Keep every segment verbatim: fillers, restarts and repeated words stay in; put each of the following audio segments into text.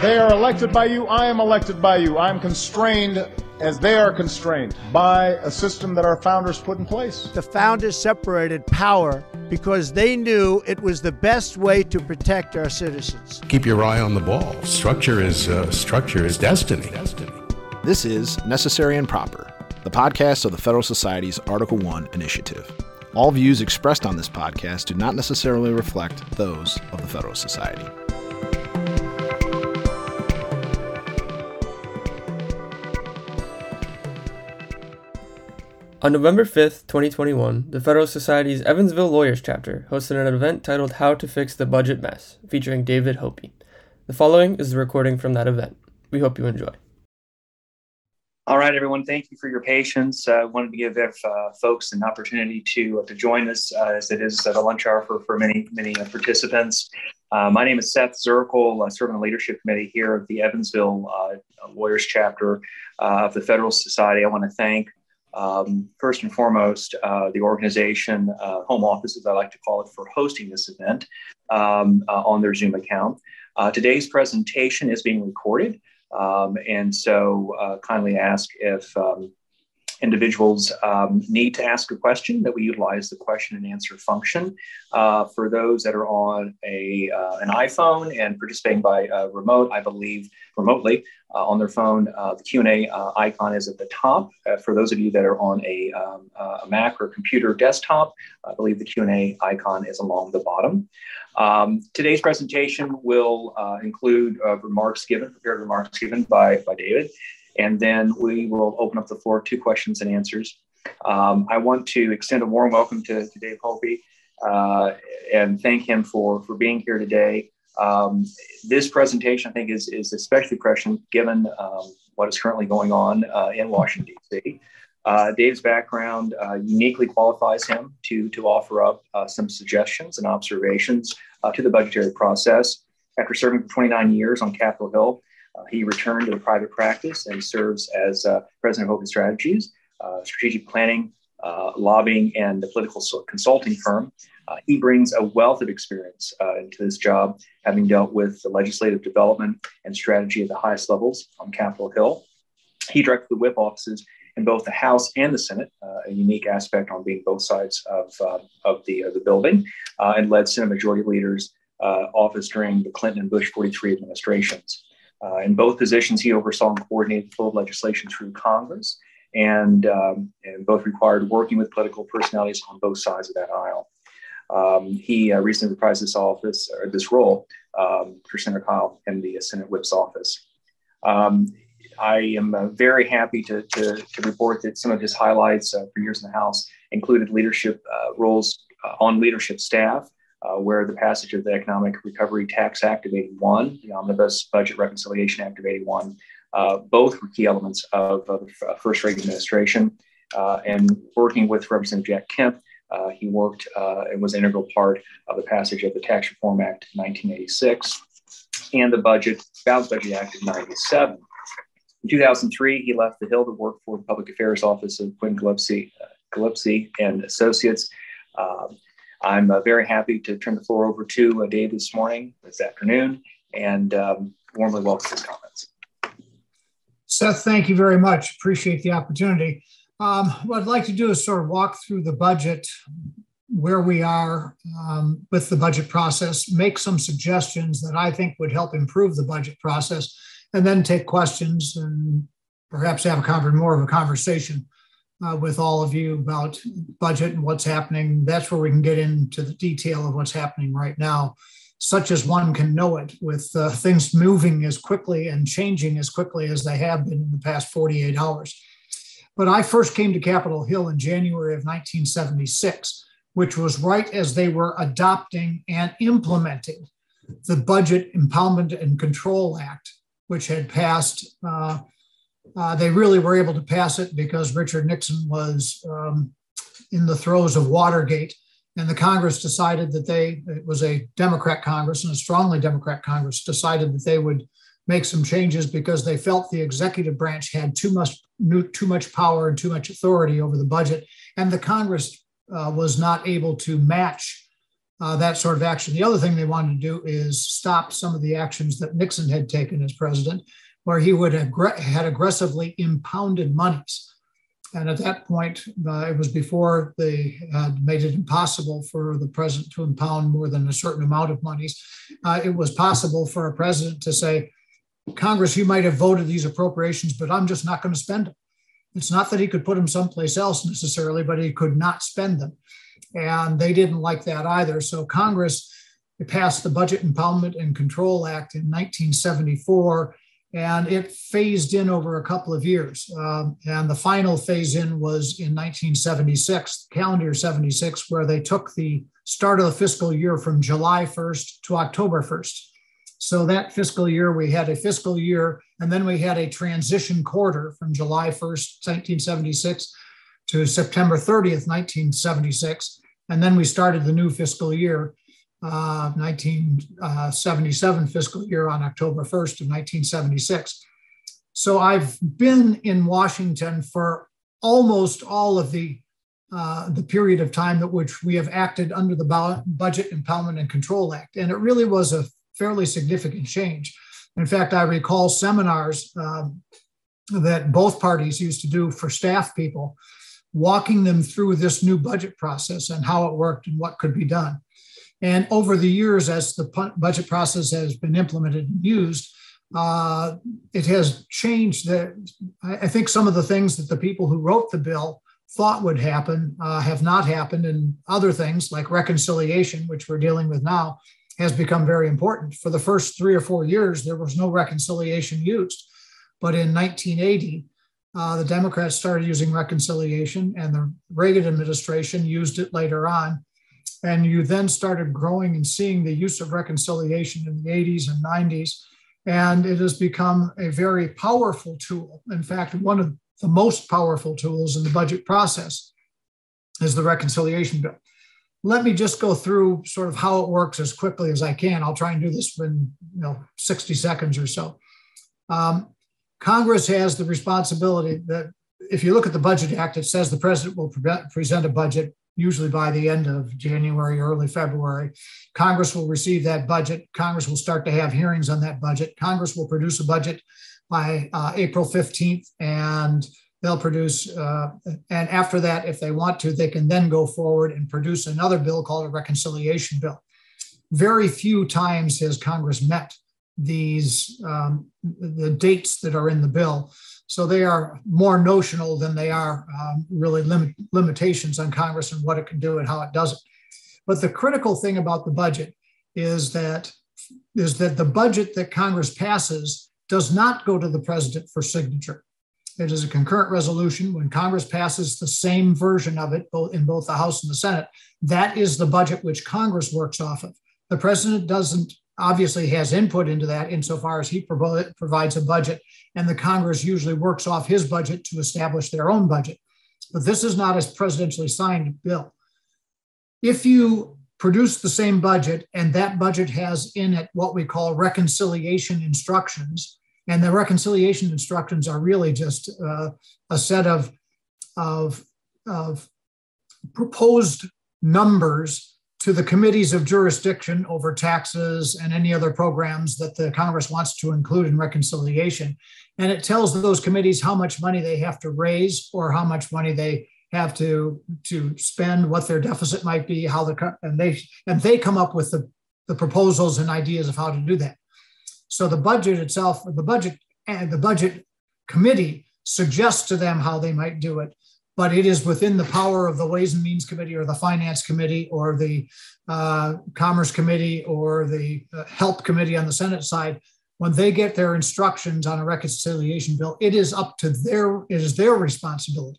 They are elected by you. I am elected by you. I am constrained as they are constrained by a system that our founders put in place. The founders separated power because they knew it was the best way to protect our citizens. Keep your eye on the ball. Structure is uh, structure is destiny. destiny. This is Necessary and Proper, the podcast of the Federal Society's Article One initiative. All views expressed on this podcast do not necessarily reflect those of the Federal Society. On November fifth, twenty twenty-one, the Federal Society's Evansville Lawyers chapter hosted an event titled How to Fix the Budget Mess, featuring David Hopi. The following is the recording from that event. We hope you enjoy. All right, everyone, thank you for your patience. I uh, wanted to give uh, folks an opportunity to uh, to join us uh, as it is at a lunch hour for, for many, many uh, participants. Uh, my name is Seth Zirkle. I serve on the leadership committee here of the Evansville uh, Lawyers chapter uh, of the Federal Society. I want to thank Um, first and foremost, uh, the organization, uh, home office, as I like to call it, for hosting this event um, uh, on their Zoom account. Uh, today's presentation is being recorded, um, and so uh, kindly ask if um, individuals um, need to ask a question, that we utilize the question and answer function. Uh, for those that are on a uh, an iPhone and participating by uh, remote, I believe remotely uh, on their phone, uh, the Q and A uh, icon is at the top. Uh, for those of you that are on a, um, uh, a Mac or computer desktop, I believe the Q and A icon is along the bottom. Um, today's presentation will uh, include uh, remarks given, prepared remarks given by, by David. And then we will open up the floor to questions and answers. Um, I want to extend a warm welcome to, to Dave Hopi uh, and thank him for, for being here today. Um, this presentation, I think, is, is especially prescient given um, what is currently going on uh, in Washington, D C. Uh, Dave's background uh, uniquely qualifies him to, to offer up uh, some suggestions and observations uh, to the budgetary process. After serving for twenty-nine years on Capitol Hill, Uh, he returned to the private practice and serves as uh, president of Open Strategies, uh, strategic planning, uh, lobbying, and the political consulting firm. Uh, he brings a wealth of experience uh, into this job, having dealt with the legislative development and strategy at the highest levels on Capitol Hill. He directed the whip offices in both the House and the Senate, uh, a unique aspect on being both sides of, uh, of the, uh, the building, uh, and led Senate Majority Leader's uh, office during the Clinton and Bush forty-three administrations. Uh, in both positions, he oversaw and coordinated the flow of legislation through Congress, and, um, and both required working with political personalities on both sides of that aisle. Um, he uh, recently reprised this office or this role um, for Senator Kyl in the Senate Whip's office. Um, I am uh, very happy to, to, to report that some of his highlights uh, for years in the House included leadership uh, roles uh, on leadership staff, Uh, where the passage of the Economic Recovery Tax Act of eighty-one, the Omnibus Budget Reconciliation Act of eighty-one, uh, both were key elements of, of the first Reagan administration. Uh, and working with Representative Jack Kemp, uh, he worked uh, and was an integral part of the passage of the Tax Reform Act of nineteen eighty-six and the Budget Balanced Budget Act of ninety-seven. In two thousand three, he left the Hill to work for the Public Affairs Office of Quinn Gillespie, uh, Gillespie and Associates. Um, I'm uh, very happy to turn the floor over to uh, Dave this morning, this afternoon, and um, warmly welcome his comments. Seth, thank you very much. Appreciate the opportunity. Um, what I'd like to do is sort of walk through the budget, where we are um, with the budget process, make some suggestions that I think would help improve the budget process, and then take questions and perhaps have a conver- more of a conversation Uh, with all of you about budget and what's happening. That's where we can get into the detail of what's happening right now, such as one can know it, with uh, things moving as quickly and changing as quickly as they have been in the past forty-eight hours. But I first came to Capitol Hill in January of nineteen seventy-six, which was right as they were adopting and implementing the Budget Impoundment and Control Act, which had passed uh, Uh, they really were able to pass it because Richard Nixon was um, in the throes of Watergate, and the Congress decided that they, it was a Democrat Congress and a strongly Democrat Congress, decided that they would make some changes because they felt the executive branch had too much, too much power and too much authority over the budget, and the Congress uh, was not able to match uh, that sort of action. The other thing they wanted to do is stop some of the actions that Nixon had taken as president, where he would have aggr- had aggressively impounded monies. And at that point, uh, it was before they had made it impossible for the president to impound more than a certain amount of monies. Uh, it was possible for a president to say, Congress, you might have voted these appropriations, but I'm just not going to spend them. It's not that he could put them someplace else necessarily, but he could not spend them. And they didn't like that either. So Congress passed the Budget Impoundment and Control Act in nineteen seventy-four, and it phased in over a couple of years. Um, and the final phase in was in nineteen seventy-six, calendar seventy-six, where they took the start of the fiscal year from July first to October first. So that fiscal year, we had a fiscal year, and then we had a transition quarter from July first, nineteen seventy-six to September thirtieth, nineteen seventy-six. And then we started the new fiscal year, uh, nineteen seventy-seven fiscal year on October first of nineteen seventy-six. So I've been in Washington for almost all of the uh, the period of time at which we have acted under the Budget Impoundment and Control Act. And it really was a fairly significant change. In fact, I recall seminars uh, that both parties used to do for staff people, walking them through this new budget process and how it worked and what could be done. And over the years, as the budget process has been implemented and used, uh, it has changed. The, I think some of the things that the people who wrote the bill thought would happen uh, have not happened, and other things like reconciliation, which we're dealing with now, has become very important. For the first three or four years, there was no reconciliation used. But in nineteen eighty, uh, the Democrats started using reconciliation, and the Reagan administration used it later on. And you then started growing and seeing the use of reconciliation in the eighties and nineties. And it has become a very powerful tool. In fact, one of the most powerful tools in the budget process is the reconciliation bill. Let me just go through sort of how it works as quickly as I can. I'll try and do this in you know, sixty seconds or so. Um, Congress has the responsibility that if you look at the Budget Act, it says the president will pre- present a budget usually by the end of January, early February. Congress will receive that budget. Congress will start to have hearings on that budget. Congress will produce a budget by uh, April fifteenth, and they'll produce, uh, and after that, if they want to, they can then go forward and produce another bill called a reconciliation bill. Very few times has Congress met these, um, the dates that are in the bill. So they are more notional than they are um, really limit, limitations on Congress and what it can do and how it does it. But the critical thing about the budget is that, is that the budget that Congress passes does not go to the president for signature. It is a concurrent resolution. When Congress passes the same version of it, both in both the House and the Senate, that is the budget which Congress works off of. The president doesn't, obviously has input into that insofar as he pro- provides a budget, and the Congress usually works off his budget to establish their own budget. But this is not a presidentially signed bill. If you produce the same budget and that budget has in it what we call reconciliation instructions, and the reconciliation instructions are really just uh, a set of, of, of proposed numbers to the committees of jurisdiction over taxes and any other programs that the Congress wants to include in reconciliation. And it tells those committees how much money they have to raise or how much money they have to, to spend, what their deficit might be, how the, and they, and they come up with the, the proposals and ideas of how to do that. So the budget itself, the budget and the budget committee suggests to them how they might do it, but it is within the power of the Ways and Means Committee or the Finance Committee or the uh, Commerce Committee or the uh, Help Committee on the Senate side. When they get their instructions on a reconciliation bill, it is up to their, it is their responsibility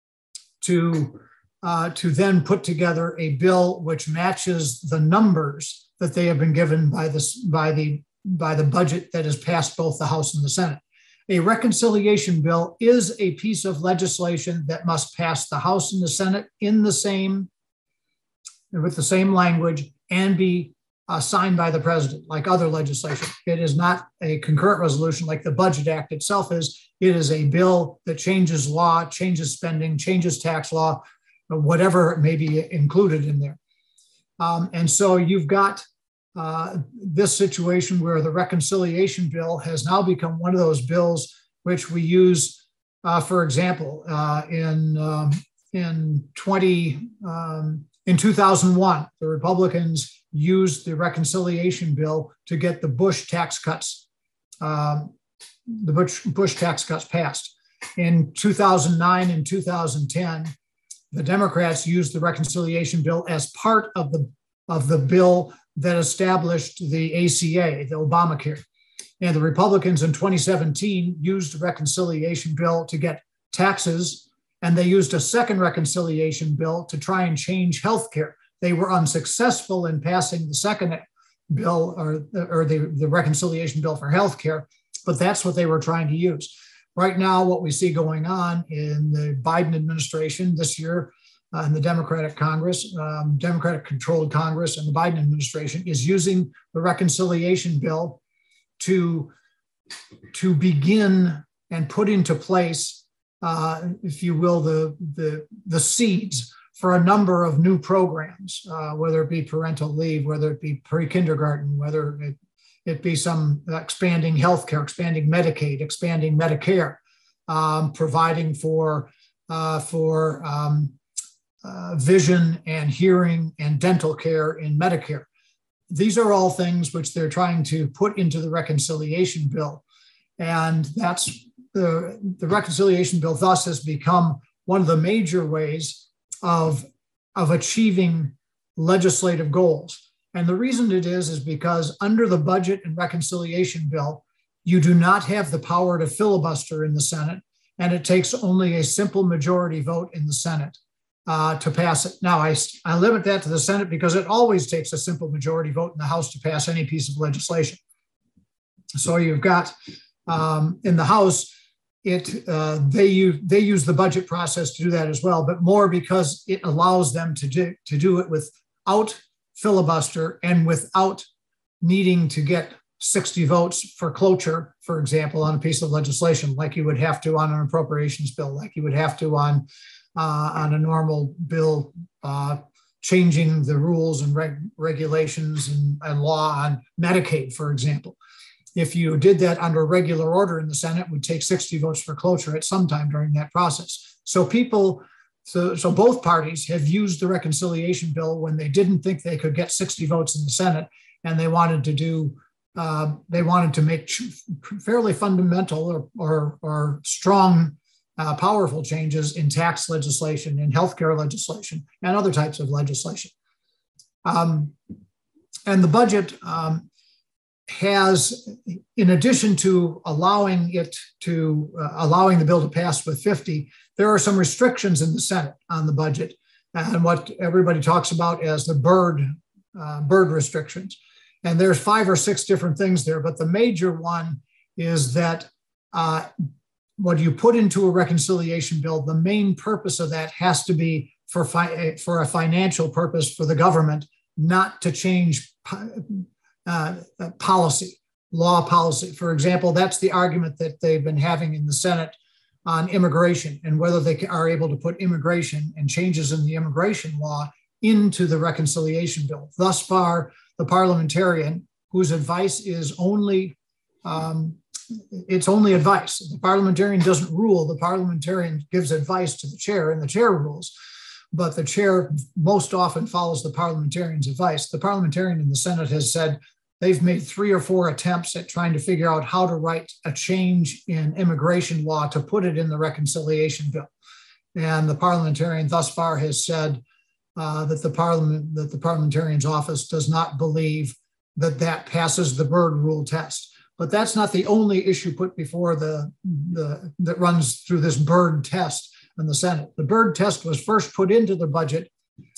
to, uh, to then put together a bill which matches the numbers that they have been given by this, by the by the budget that has passed both the House and the Senate. A reconciliation bill is a piece of legislation that must pass the House and the Senate in the same, with the same language and be uh, signed by the president, like other legislation. It is not a concurrent resolution like the Budget Act itself is. It is a bill that changes law, changes spending, changes tax law, whatever may be included in there. Um, and so you've got uh, this situation where the reconciliation bill has now become one of those bills which we use, uh, for example, uh, in um, in twenty um, in two thousand one, the Republicans used the reconciliation bill to get the Bush tax cuts, um, the Bush, Bush tax cuts passed. In two thousand nine and two thousand ten, the Democrats used the reconciliation bill as part of the of the bill that established the A C A, the Obamacare. And the Republicans in twenty seventeen used the reconciliation bill to get taxes, and they used a second reconciliation bill to try and change healthcare. They were unsuccessful in passing the second bill, or, or the, the reconciliation bill for healthcare, but that's what they were trying to use. Right now, what we see going on in the Biden administration this year, uh, in the Democratic Congress, um, Democratic-controlled Congress and the Biden administration is using the reconciliation bill to, to begin and put into place, uh, if you will, the, the, the seeds for a number of new programs, uh, whether it be parental leave, whether it be pre-kindergarten, whether it, it be some expanding healthcare, expanding Medicaid, expanding Medicare, um, providing for, uh, for um, uh, vision and hearing and dental care in Medicare. These are all things which they're trying to put into the reconciliation bill. And that's the, the reconciliation bill thus has become one of the major ways of, of achieving legislative goals. And the reason it is, is because under the budget and reconciliation bill, you do not have the power to filibuster in the Senate, and it takes only a simple majority vote in the Senate uh, to pass it. Now, I, I limit that to the Senate because it always takes a simple majority vote in the House to pass any piece of legislation. So you've got um, in the House, it uh, they use they use the budget process to do that as well, but more because it allows them to do to do it without filibuster and without needing to get sixty votes for cloture, for example, on a piece of legislation, like you would have to on an appropriations bill, like you would have to on uh, on a normal bill, uh, changing the rules and reg- regulations and, and law on Medicaid, for example. If you did that under regular order in the Senate, it would take sixty votes for cloture at some time during that process. So people, so, so both parties have used the reconciliation bill when they didn't think they could get sixty votes in the Senate, and they wanted to do, uh, they wanted to make fairly fundamental or, or, or strong, uh, powerful changes in tax legislation, in healthcare legislation, and other types of legislation. Um, and the budget, um, has, in addition to allowing it to, uh, allowing the bill to pass with fifty, there are some restrictions in the Senate on the budget and what everybody talks about as the Byrd, uh, Byrd restrictions. And there's five or six different things there, but the major one is that uh, what you put into a reconciliation bill, the main purpose of that has to be for, fi- for a financial purpose for the government, not to change Uh, policy, law policy. For example, that's the argument that they've been having in the Senate on immigration and whether they are able to put immigration and changes in the immigration law into the reconciliation bill. Thus far, the parliamentarian, whose advice is only, um, it's only advice. The parliamentarian doesn't rule. The parliamentarian gives advice to the chair and the chair rules. But the chair most often follows the parliamentarian's advice. The parliamentarian in the Senate has said they've made three or four attempts at trying to figure out how to write a change in immigration law to put it in the reconciliation bill. And the parliamentarian thus far has said uh, that the parliament, that the parliamentarian's office does not believe that that passes the Byrd rule test. But that's not the only issue put before the, the that runs through this Byrd test in the Senate. The Byrd test was first put into the Budget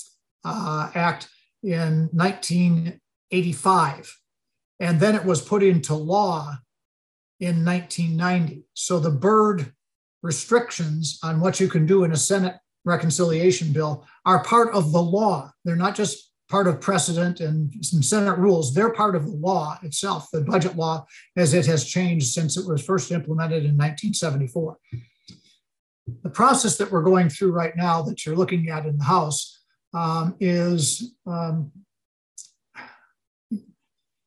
uh, Act in nineteen eighty-five, and then it was put into law in nineteen ninety. So the Byrd restrictions on what you can do in a Senate reconciliation bill are part of the law. They're not just part of precedent and some Senate rules. They're part of the law itself, the budget law, as it has changed since it was first implemented in nineteen seventy-four. The process that we're going through right now that you're looking at in the House um, is um,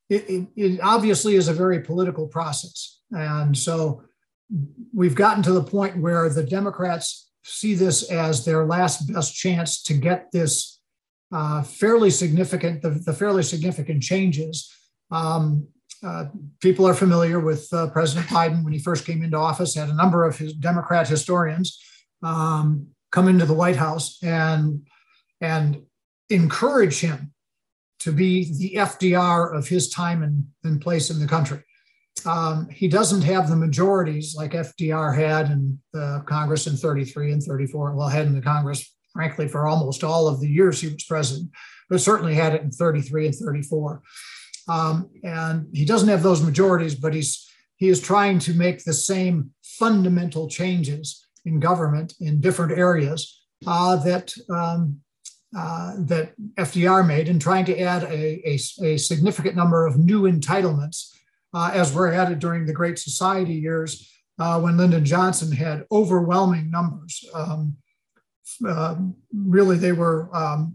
it, it, it obviously is a very political process. And so we've gotten to the point where the Democrats see this as their last best chance to get this uh, fairly significant, the, the fairly significant changes. Um, uh, people are familiar with uh, President Biden when he first came into office, had a number of his Democrat historians um, come into the White House and, and encourage him to be the F D R of his time and, and place in the country. Um, he doesn't have the majorities like F D R had in the Congress in thirty-three and thirty-four. Well, had in the Congress, frankly, for almost all of the years he was president, but certainly had it in thirty-three and thirty-four. Um, and he doesn't have those majorities, but he's he is trying to make the same fundamental changes in government in different areas uh, that um, uh, that F D R made, and trying to add a, a, a significant number of new entitlements. Uh, as were added during the Great Society years uh, when Lyndon Johnson had overwhelming numbers. Um, uh, really, they were um,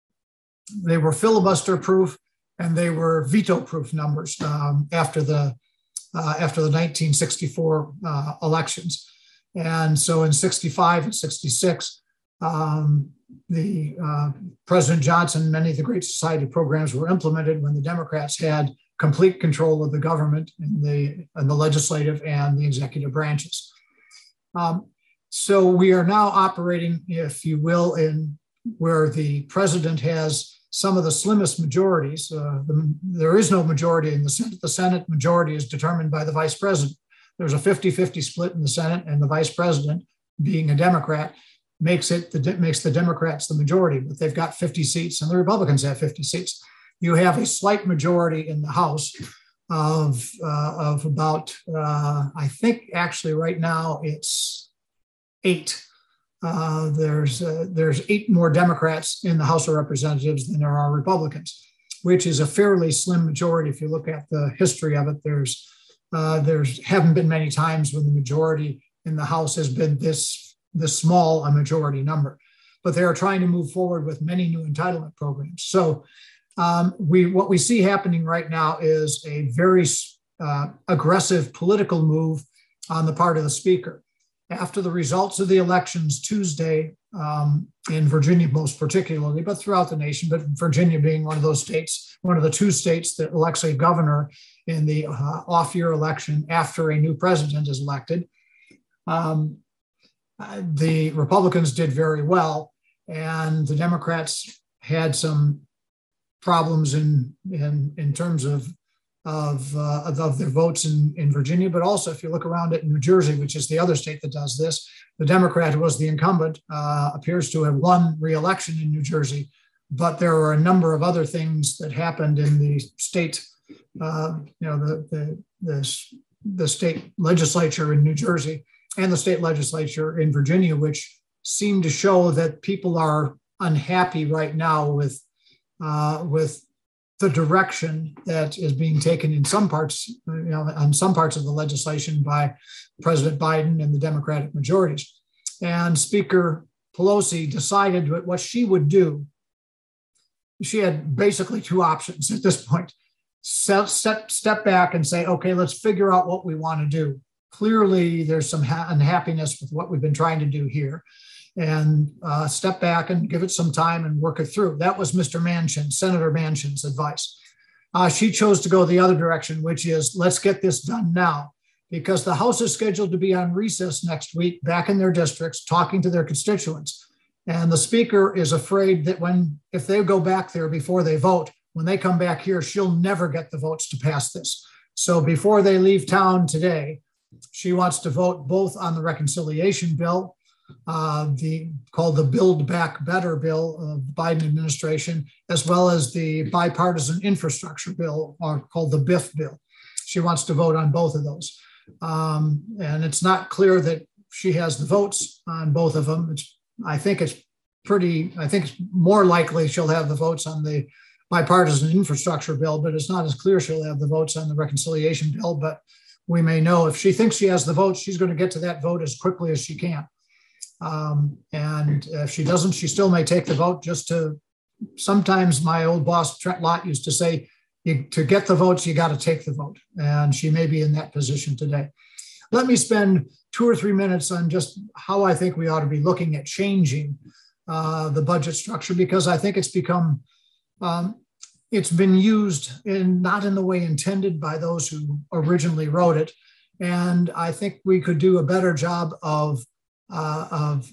they were filibuster-proof and they were veto-proof numbers um, after the uh, after the nineteen sixty-four uh, elections. And so in sixty-five and sixty-six, um, the uh, President Johnson, many of the Great Society programs were implemented when the Democrats had complete control of the government in the, in the legislative and the executive branches. Um, so we are now operating, if you will, in where the president has some of the slimmest majorities. Uh, the, there is no majority in the Senate. The Senate majority is determined by the vice president. There's a fifty-fifty split in the Senate, and the vice president, being a Democrat, makes it the, makes the Democrats the majority, but they've got fifty seats and the Republicans have fifty seats. You have a slight majority in the House of, uh, of about, uh, I think actually right now it's eight. Uh, there's, uh, there's eight more Democrats in the House of Representatives than there are Republicans, which is a fairly slim majority. If you look at the history of it, there's, uh, there's haven't been many times when the majority in the House has been this, this small a majority number. But they are trying to move forward with many new entitlement programs. So Um, we what we see happening right now is a very uh, aggressive political move on the part of the speaker. After the results of the elections Tuesday um, in Virginia, most particularly, but throughout the nation, but Virginia being one of those states, one of the two states that elects a governor in the uh, off-year election after a new president is elected, um, uh, the Republicans did very well, and the Democrats had some problems in in in terms of of, uh, of their votes in, in Virginia, but also if you look around at New Jersey, which is the other state that does this, the Democrat who was the incumbent uh, appears to have won re-election in New Jersey, but there are a number of other things that happened in the state, uh, you know, the, the the the state legislature in New Jersey and the state legislature in Virginia, which seem to show that people are unhappy right now with Uh, with the direction that is being taken in some parts, you know, on some parts of the legislation by President Biden and the Democratic majorities. And Speaker Pelosi decided what she would do. She had basically two options at this point. Step, step, step back and say, okay, let's figure out what we want to do. Clearly, there's some ha- unhappiness with what we've been trying to do here. And uh, step back and give it some time and work it through. That was Mister Manchin, Senator Manchin's advice. Uh, she chose to go the other direction, which is let's get this done now, because the House is scheduled to be on recess next week, back in their districts, talking to their constituents. And the speaker is afraid that when, if they go back there before they vote, when they come back here, she'll never get the votes to pass this. So before they leave town today, she wants to vote both on the reconciliation bill, Uh, the called the Build Back Better bill of the Biden administration, as well as the bipartisan infrastructure bill, or called the B I F bill. She wants to vote on both of those. Um, and it's not clear that she has the votes on both of them. It's, I think it's pretty, I think it's more likely she'll have the votes on the bipartisan infrastructure bill, but it's not as clear she'll have the votes on the reconciliation bill. But we may know if she thinks she has the votes, she's going to get to that vote as quickly as she can. Um, and if she doesn't, she still may take the vote just to, sometimes my old boss, Trent Lott, used to say, you, to get the votes, you got to take the vote. And she may be in that position today. Let me spend two or three minutes on just how I think we ought to be looking at changing uh, the budget structure, because I think it's become, um, it's been used in not in the way intended by those who originally wrote it. And I think we could do a better job of, uh, of,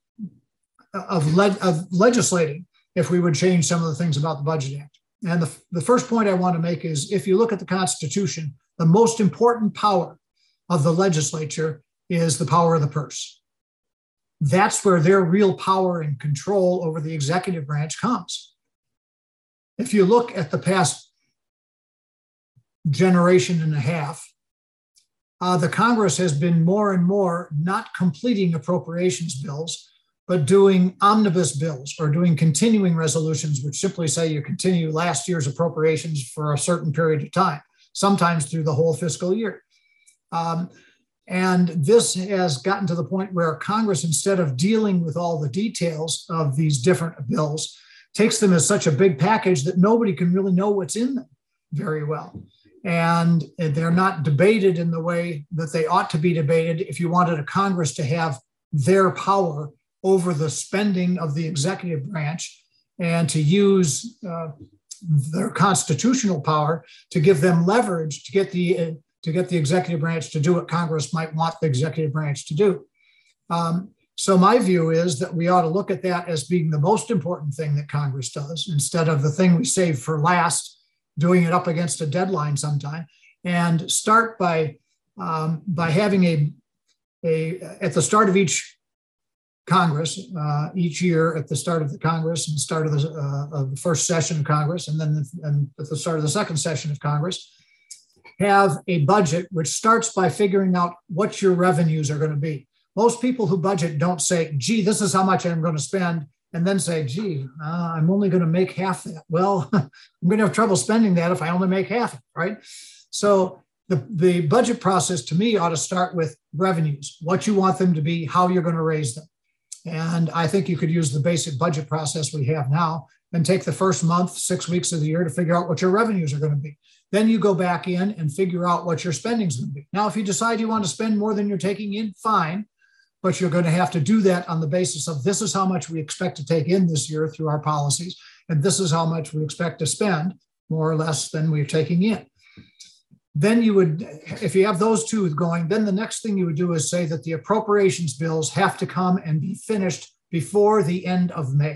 of, le- of legislating if we would change some of the things about the Budget Act. And the, the first point I want to make is, if you look at the Constitution, the most important power of the legislature is the power of the purse. That's where their real power and control over the executive branch comes. If you look at the past generation and a half, uh, the Congress has been more and more not completing appropriations bills, but doing omnibus bills or doing continuing resolutions, which simply say you continue last year's appropriations for a certain period of time, sometimes through the whole fiscal year. Um, and this has gotten to the point where Congress, instead of dealing with all the details of these different bills, takes them as such a big package that nobody can really know what's in them very well. And they're not debated in the way that they ought to be debated if you wanted a Congress to have their power over the spending of the executive branch and to use uh, their constitutional power to give them leverage to get the uh, to get the executive branch to do what Congress might want the executive branch to do. Um, so my view is that we ought to look at that as being the most important thing that Congress does, instead of the thing we save for last, doing it up against a deadline sometime, and start by um, by having a a at the start of each Congress, uh, each year at the start of the Congress and start of the, uh, of the first session of Congress, and then the, and at the start of the second session of Congress, have a budget which starts by figuring out what your revenues are going to be. Most people who budget don't say, gee, this is how much I'm going to spend, and then say, gee, uh, I'm only going to make half that. Well, I'm going to have trouble spending that if I only make half it, right? So the, the budget process to me ought to start with revenues, what you want them to be, how you're going to raise them. And I think you could use the basic budget process we have now and take the first month, six weeks of the year to figure out what your revenues are going to be. Then you go back in and figure out what your spending is going to be. Now, if you decide you want to spend more than you're taking in, fine, but you're going to have to do that on the basis of this is how much we expect to take in this year through our policies, and this is how much we expect to spend, more or less, than we're taking in. Then you would, if you have those two going, then the next thing you would do is say that the appropriations bills have to come and be finished before the end of May.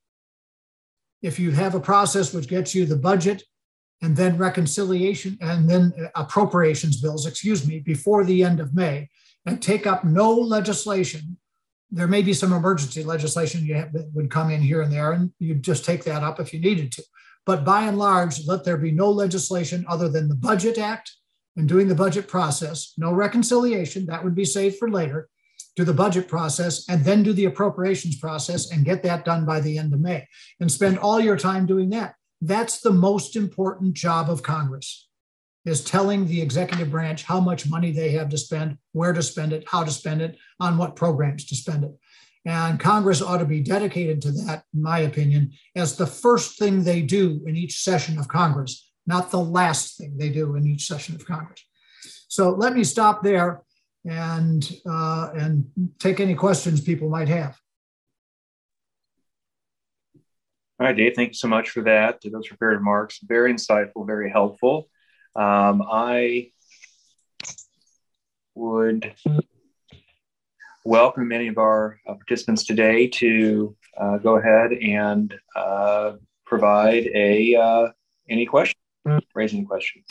If you have a process which gets you the budget and then reconciliation and then appropriations bills, excuse me, before the end of May, and take up no legislation, there may be some emergency legislation you have, that would come in here and there, and you'd just take that up if you needed to. But by and large, let there be no legislation other than the Budget Act and doing the budget process, no reconciliation, that would be saved for later, do the budget process, and then do the appropriations process and get that done by the end of May, and spend all your time doing that. That's the most important job of Congress, is telling the executive branch how much money they have to spend, where to spend it, how to spend it, on what programs to spend it. And Congress ought to be dedicated to that, in my opinion, as the first thing they do in each session of Congress, not the last thing they do in each session of Congress. So let me stop there and, uh, and take any questions people might have. All right, Dave, thank you so much for that. Those prepared remarks, very insightful, very helpful. Um, I would welcome many of our uh, participants today to uh, go ahead and uh, provide a uh, any question, raise any questions.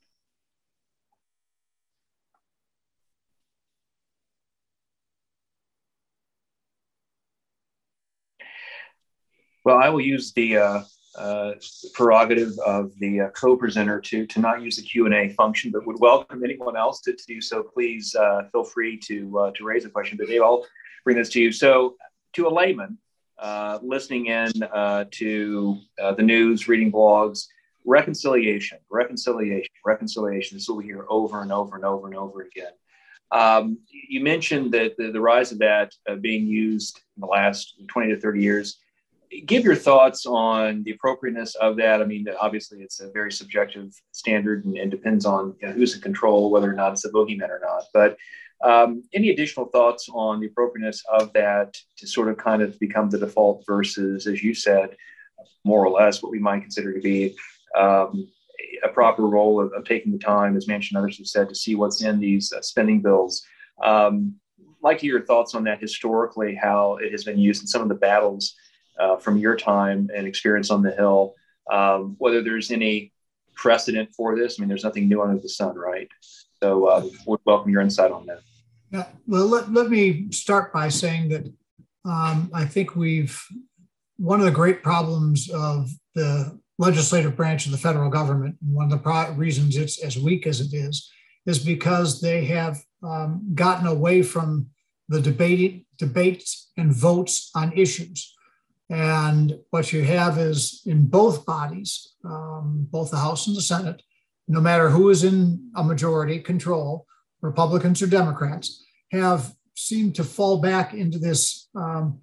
Well, I will use the uh, uh, prerogative of the uh, co-presenter to, to not use the Q and A function, but would welcome anyone else to, to do so. Please uh, feel free to uh, to raise a question. But Dave, I'll bring this to you. So to a layman uh, listening in uh, to uh, the news, reading blogs, reconciliation, reconciliation, reconciliation. This is what we hear over and over and over and over again. Um, you mentioned that the, the rise of that uh, being used in the last twenty to thirty years give your thoughts on the appropriateness of that. I mean, obviously, it's a very subjective standard and, and depends on you know, who's in control, whether or not it's a boogeyman or not. But um, any additional thoughts on the appropriateness of that to sort of kind of become the default versus, as you said, more or less what we might consider to be um, a proper role of, of taking the time, as Manchin and others have said, to see what's in these uh, spending bills. Um, I'd like to hear your thoughts on that historically, how it has been used in some of the battles uh, from your time and experience on the Hill, um, whether there's any precedent for this. I mean, there's nothing new under the sun, right? So uh, we'd welcome your insight on that. Yeah, well, let, let me start by saying that um, I think we've, one of the great problems of the legislative branch of the federal government, and one of the pro- reasons it's as weak as it is, is because they have um, gotten away from the debate, debates and votes on issues. And what you have is in both bodies, um, both the House and the Senate, no matter who is in a majority control, Republicans or Democrats, have seemed to fall back into this um,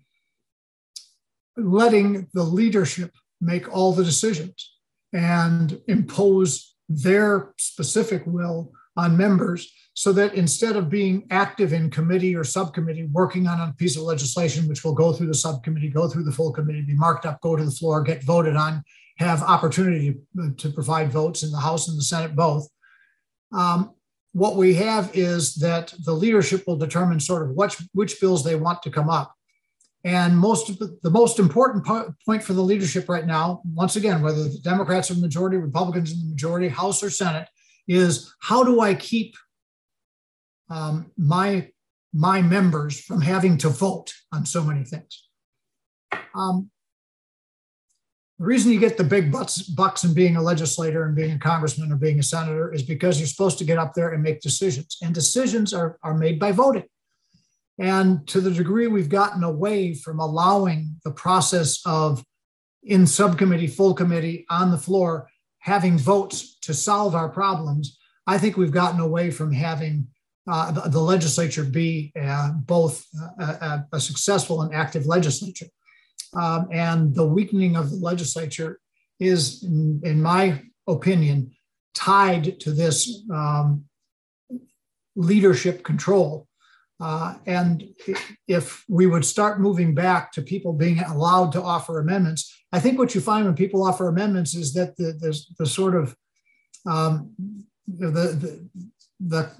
letting the leadership make all the decisions and impose their specific will on members, so that instead of being active in committee or subcommittee, working on a piece of legislation, which will go through the subcommittee, go through the full committee, be marked up, go to the floor, get voted on, have opportunity to, to provide votes in the House and the Senate both. Um, what we have is that the leadership will determine sort of which, which bills they want to come up. And most of the, the most important po- point for the leadership right now, once again, whether the Democrats are the majority, Republicans in the majority, House or Senate, is how do I keep um, my, my members from having to vote on so many things? Um, the reason you get the big bucks, bucks in being a legislator and being a congressman or being a senator is because you're supposed to get up there and make decisions. And decisions are, are made by voting. And to the degree we've gotten away from allowing the process of in subcommittee, full committee, on the floor, having votes to solve our problems, I think we've gotten away from having uh, the, the legislature be uh, both a, a successful and active legislature. Um, and the weakening of the legislature is, in, in my opinion, tied to this um, leadership control. Uh, and if we would start moving back to people being allowed to offer amendments, I think what you find when people offer amendments is that the the, the sort of um, the, the the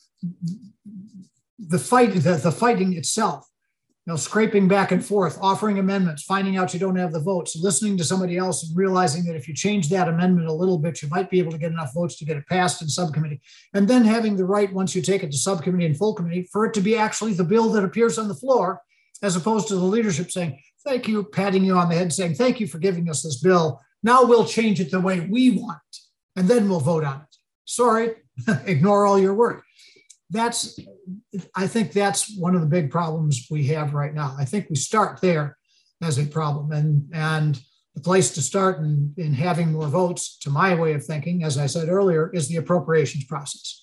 the fight the, the fighting itself, you know, scraping back and forth, offering amendments, finding out you don't have the votes, listening to somebody else and realizing that if you change that amendment a little bit, you might be able to get enough votes to get it passed in subcommittee. And then having the right, once you take it to subcommittee and full committee, for it to be actually the bill that appears on the floor, as opposed to the leadership saying, thank you, patting you on the head, saying, thank you for giving us this bill. Now we'll change it the way we want it, and then we'll vote on it. Sorry, ignore all your work. That's, I think that's one of the big problems we have right now. I think we start there as a problem, and, and the place to start in, in having more votes, to my way of thinking, as I said earlier, is the appropriations process.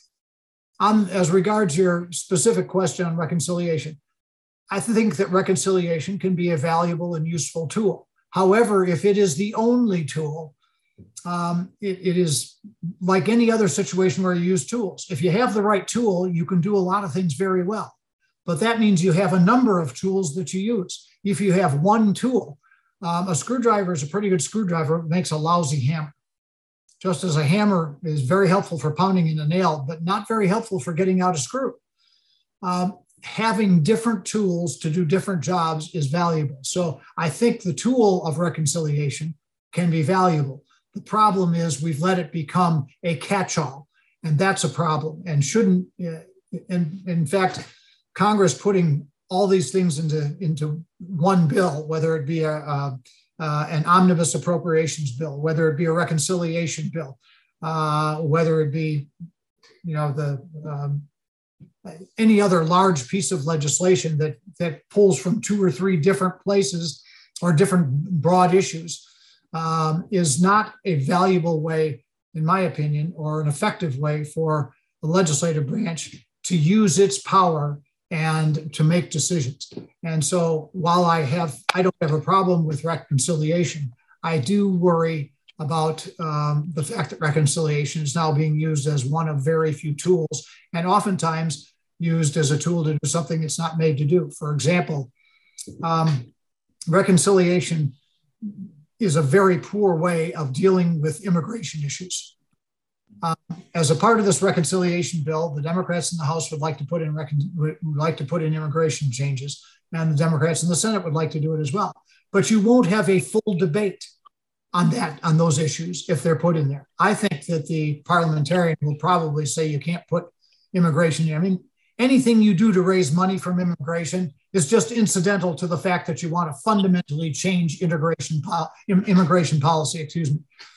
Um, as regards your specific question on reconciliation, I think that reconciliation can be a valuable and useful tool. However, if it is the only tool, Um, it, it is like any other situation where you use tools. If you have the right tool, you can do a lot of things very well. But that means you have a number of tools that you use. If you have one tool, um, a screwdriver is a pretty good screwdriver, it makes a lousy hammer. Just as a hammer is very helpful for pounding in a nail, but not very helpful for getting out a screw. Um, having different tools to do different jobs is valuable. So I think the tool of reconciliation can be valuable. The problem is we've let it become a catch-all, and that's a problem, and shouldn't, uh, in, in fact, Congress putting all these things into, into one bill, whether it be a, a, uh, an omnibus appropriations bill, whether it be a reconciliation bill, uh, whether it be, you know, the um, any other large piece of legislation that, that pulls from two or three different places or different broad issues. Um, is not a valuable way, in my opinion, or an effective way for the legislative branch to use its power and to make decisions. And so while I have, I don't have a problem with reconciliation, I do worry about um, the fact that reconciliation is now being used as one of very few tools, and oftentimes used as a tool to do something it's not made to do. For example, um, reconciliation is a very poor way of dealing with immigration issues. Um, as a part of this reconciliation bill, the Democrats in the House would like to put in recon- would like to put in immigration changes, and the Democrats in the Senate would like to do it as well. But you won't have a full debate on that, on those issues, if they're put in there. I think that the parliamentarian will probably say you can't put immigration in. I mean, anything you do to raise money from immigration is just incidental to the fact that you want to fundamentally change integration po- immigration policy, excuse me.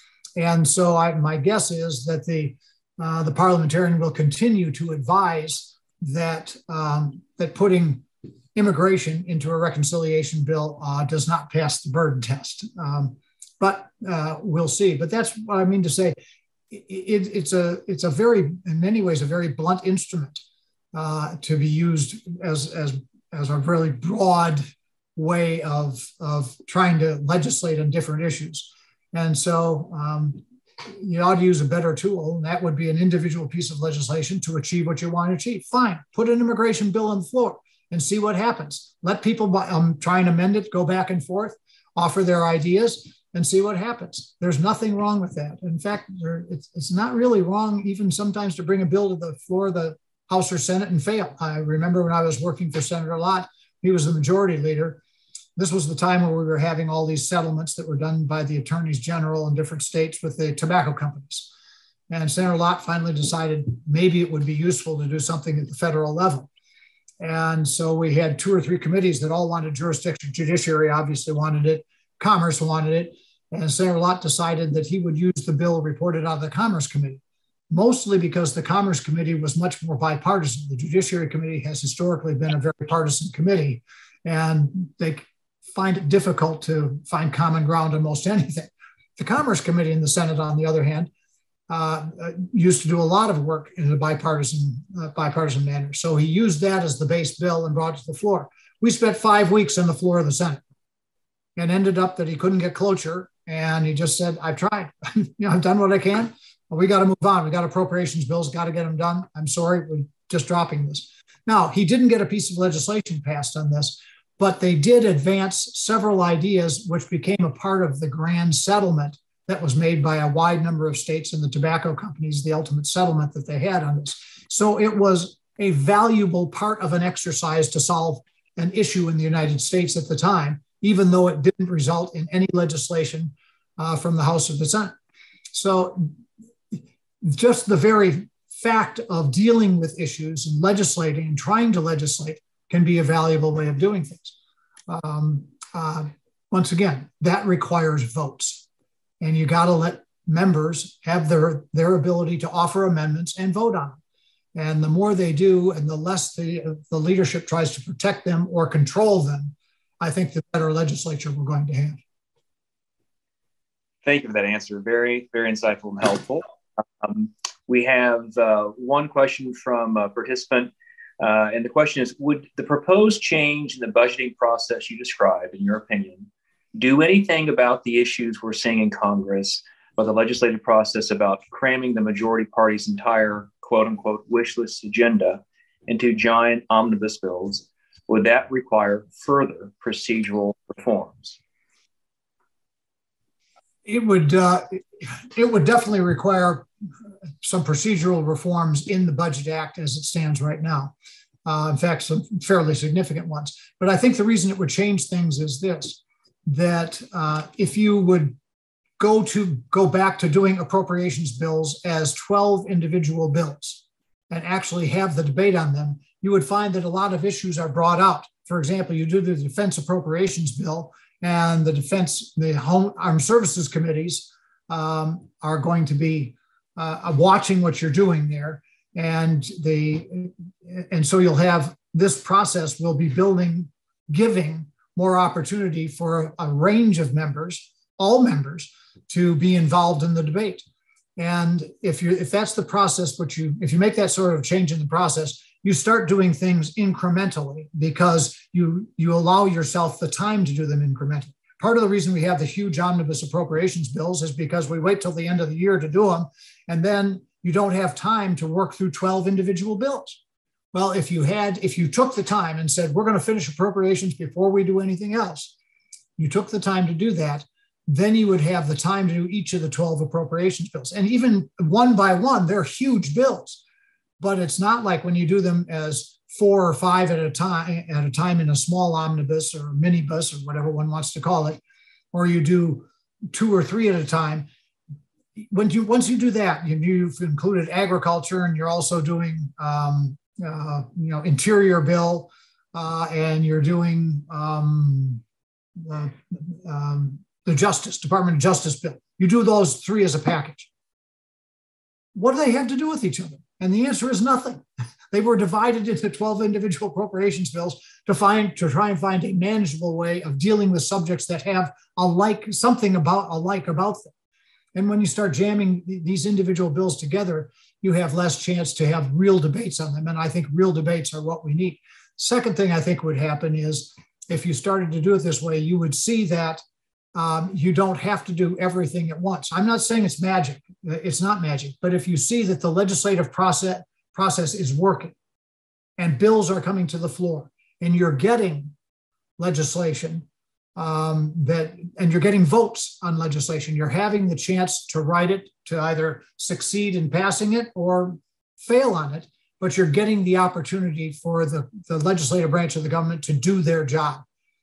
And so I, my guess is that the uh, the parliamentarian will continue to advise that um, that putting immigration into a reconciliation bill uh, does not pass the burden test. Um, but uh, we'll see. But that's what I mean to say. It, it, it's a it's a very, in many ways, a very blunt instrument uh, to be used as as as a really broad way of of trying to legislate on different issues. And so um, you ought to use a better tool, and that would be an individual piece of legislation to achieve what you want to achieve. Fine, put an immigration bill on the floor and see what happens. Let people um, try and amend it, go back and forth, offer their ideas, and see what happens. There's nothing wrong with that. In fact, there, it's, it's not really wrong even sometimes to bring a bill to the floor of the House or Senate and fail. I remember when I was working for Senator Lott, he was the majority leader. This was the time where we were having all these settlements that were done by the attorneys general in different states with the tobacco companies. And Senator Lott finally decided maybe it would be useful to do something at the federal level. And so we had two or three committees that all wanted jurisdiction. Judiciary obviously wanted it. Commerce wanted it. And Senator Lott decided that he would use the bill reported out of the Commerce Committee, mostly because the Commerce Committee was much more bipartisan. The Judiciary Committee has historically been a very partisan committee, and they find it difficult to find common ground on most anything. The Commerce Committee in the Senate, on the other hand, uh, used to do a lot of work in a bipartisan, uh, bipartisan manner. So he used that as the base bill and brought it to the floor. We spent five weeks on the floor of the Senate and ended up that he couldn't get cloture. And he just said, I've tried, you know, I've done what I can. But we got to move on. We got appropriations bills, got to get them done. I'm sorry, we're just dropping this. Now, he didn't get a piece of legislation passed on this, but they did advance several ideas which became a part of the grand settlement that was made by a wide number of states and the tobacco companies, the ultimate settlement that they had on this. So it was a valuable part of an exercise to solve an issue in the United States at the time, even though it didn't result in any legislation uh, from the House or the Senate. So just the very fact of dealing with issues and legislating and trying to legislate can be a valuable way of doing things. Um, uh, once again, that requires votes. And you got to let members have their, their ability to offer amendments and vote on them. And the more they do, and the less the, the leadership tries to protect them or control them, I think the better legislature we're going to have. Thank you for that answer. Very, very insightful and helpful. Um, we have uh, one question from a participant. Uh, and the question is, would the proposed change in the budgeting process you described, in your opinion, do anything about the issues we're seeing in Congress about the legislative process about cramming the majority party's entire quote unquote wish list agenda into giant omnibus bills? Would that require further procedural reforms? It would, uh, it would definitely require some procedural reforms in the Budget Act as it stands right now. Uh, in fact, some fairly significant ones. But I think the reason it would change things is this, that uh, if you would go to go back to doing appropriations bills as twelve individual bills and actually have the debate on them, you would find that a lot of issues are brought out. For example, you do the defense appropriations bill, and the defense, the home armed services committees um, are going to be uh, watching what you're doing there. And the, and so you'll have, this process will be building, giving more opportunity for a range of members, all members, to be involved in the debate. And if you if that's the process, but you if you make that sort of change in the process, you start doing things incrementally because you, you allow yourself the time to do them incrementally. Part of the reason we have the huge omnibus appropriations bills is because we wait till the end of the year to do them, and then you don't have time to work through twelve individual bills. Well, if you had, if you took the time and said, we're going to finish appropriations before we do anything else, you took the time to do that, then you would have the time to do each of the twelve appropriations bills. And even one by one, they're huge bills, but it's not like when you do them as four or five at a time, at a time in a small omnibus or minibus or whatever one wants to call it, or you do two or three at a time. When you, once you do that, you, you've included agriculture, and you're also doing, um, Uh, you know, interior bill, uh, and you're doing um, uh, um, the Justice, Department of Justice bill. You do those three as a package. What do they have to do with each other? And the answer is nothing. They were divided into twelve individual appropriations bills to find to try and find a manageable way of dealing with subjects that have alike something about alike about them. And when you start jamming these individual bills together, you have less chance to have real debates on them. And I think real debates are what we need. Second thing I think would happen is if you started to do it this way, you would see that um, you don't have to do everything at once. I'm not saying it's magic. It's not magic. But if you see that the legislative process, process is working and bills are coming to the floor and you're getting legislation um, that, and you're getting votes on legislation, you're having the chance to write it, to either succeed in passing it or fail on it, but you're getting the opportunity for the, the legislative branch of the government to do their job.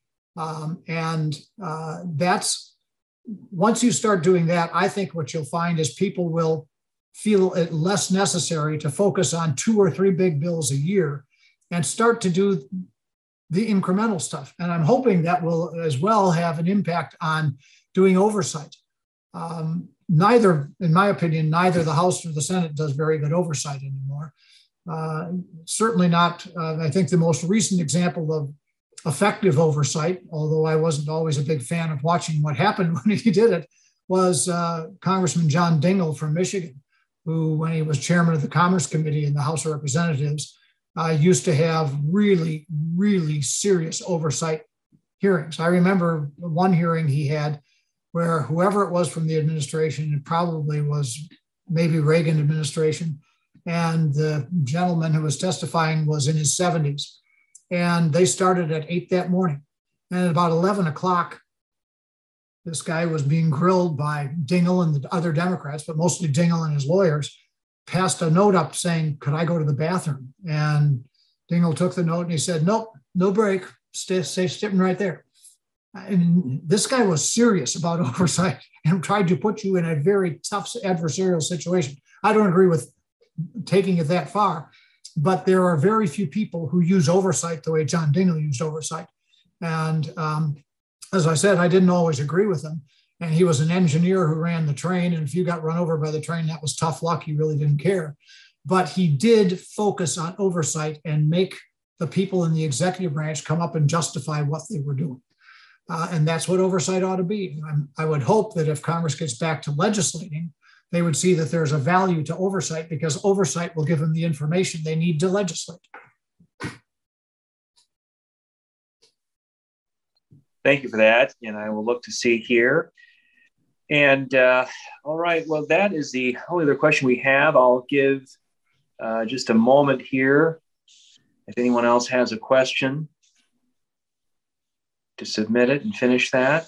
Um, and uh, that's, once you start doing that, I think what you'll find is people will feel it less necessary to focus on two or three big bills a year and start to do the incremental stuff. And I'm hoping that will as well have an impact on doing oversight. Um, neither, in my opinion, neither the House nor the Senate does very good oversight anymore. Uh, certainly not, uh, I think the most recent example of effective oversight, although I wasn't always a big fan of watching what happened when he did it, was uh, Congressman John Dingell from Michigan, who, when he was chairman of the Commerce Committee in the House of Representatives, uh, used to have really, really serious oversight hearings. I remember one hearing he had where whoever it was from the administration, it probably was maybe Reagan administration, and the gentleman who was testifying was in his seventies. And they started at eight that morning. And at about eleven o'clock, this guy was being grilled by Dingell and the other Democrats, but mostly Dingell and his lawyers, passed a note up saying, could I go to the bathroom? And Dingell took the note and he said, nope, no break, stay, stay sitting right there. And this guy was serious about oversight and tried to put you in a very tough adversarial situation. I don't agree with taking it that far, but there are very few people who use oversight the way John Dingell used oversight. And um, as I said, I didn't always agree with him. And he was an engineer who ran the train. And if you got run over by the train, that was tough luck. He really didn't care. But he did focus on oversight and make the people in the executive branch come up and justify what they were doing. Uh, and that's what oversight ought to be. I'm, I would hope that if Congress gets back to legislating, they would see that there's a value to oversight, because oversight will give them the information they need to legislate. Thank you for that. And I will look to see here. And uh, all right, well, that is the only other question we have. I'll give uh, just a moment here if anyone else has a question to submit it and finish that.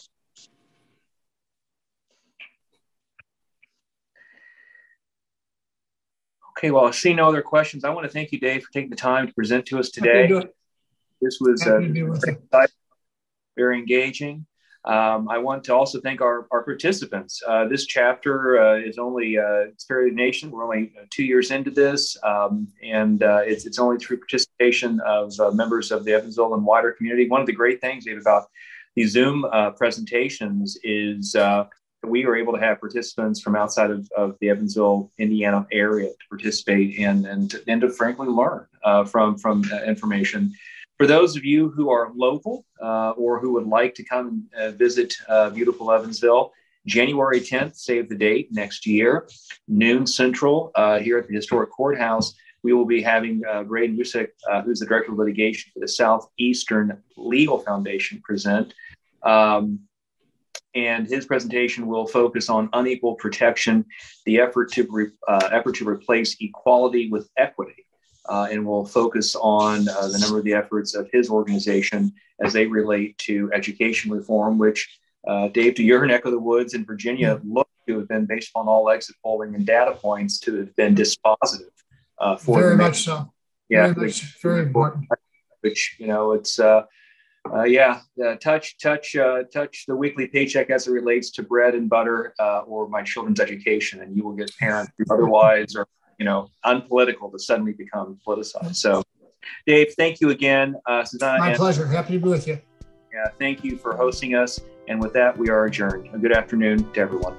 Okay, well, I see no other questions. I want to thank you, Dave, for taking the time to present to us today. This was uh, very, very engaging. Um, I want to also thank our, our participants. Uh, this chapter uh, is only, uh, it's Fair Nation. We're only two years into this, um, and uh, it's, it's only through participation of uh, members of the Evansville and wider community. One of the great things, Dave, about these Zoom uh, presentations is uh, we were able to have participants from outside of, of the Evansville, Indiana area to participate in and to, and to frankly learn uh, from, from uh, information. For those of you who are local uh, or who would like to come and uh, visit uh, beautiful Evansville, January tenth, save the date, next year, noon central uh, here at the historic courthouse. we will be having uh, Ray Musick, uh, who's the Director of Litigation for the Southeastern Legal Foundation, present. Um, and his presentation will focus on unequal protection, the effort to, re- uh, effort to replace equality with equity. Uh, and will focus on uh, the number of the efforts of his organization as they relate to education reform, which, uh, Dave, to your neck of the woods in Virginia, look to have been, based on all exit polling and data points, to have been dispositive. Uh, for very the much so. Yeah, very much, very important. Which, you know, it's uh, uh, yeah, uh, touch, touch, uh, touch the weekly paycheck as it relates to bread and butter uh, or my children's education, and you will get parents who otherwise are, you know, unpolitical to suddenly become politicized. So, Dave, thank you again. Uh, Susanna, My and, pleasure. Happy to be with you. Yeah, thank you for hosting us. And with that, we are adjourned. A good afternoon to everyone.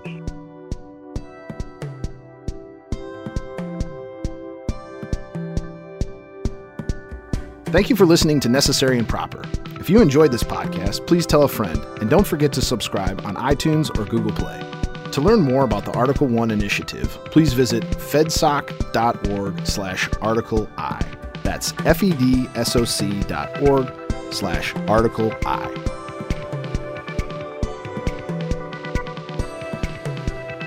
Thank you for listening to Necessary and Proper. If you enjoyed this podcast, please tell a friend, and don't forget to subscribe on iTunes or Google Play. To learn more about the Article one initiative, please visit fedsoc.org slash Article I. That's F-E-D-S-O-C dot org slash Article I.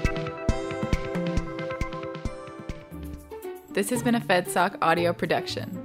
This has been a FedSoc audio production.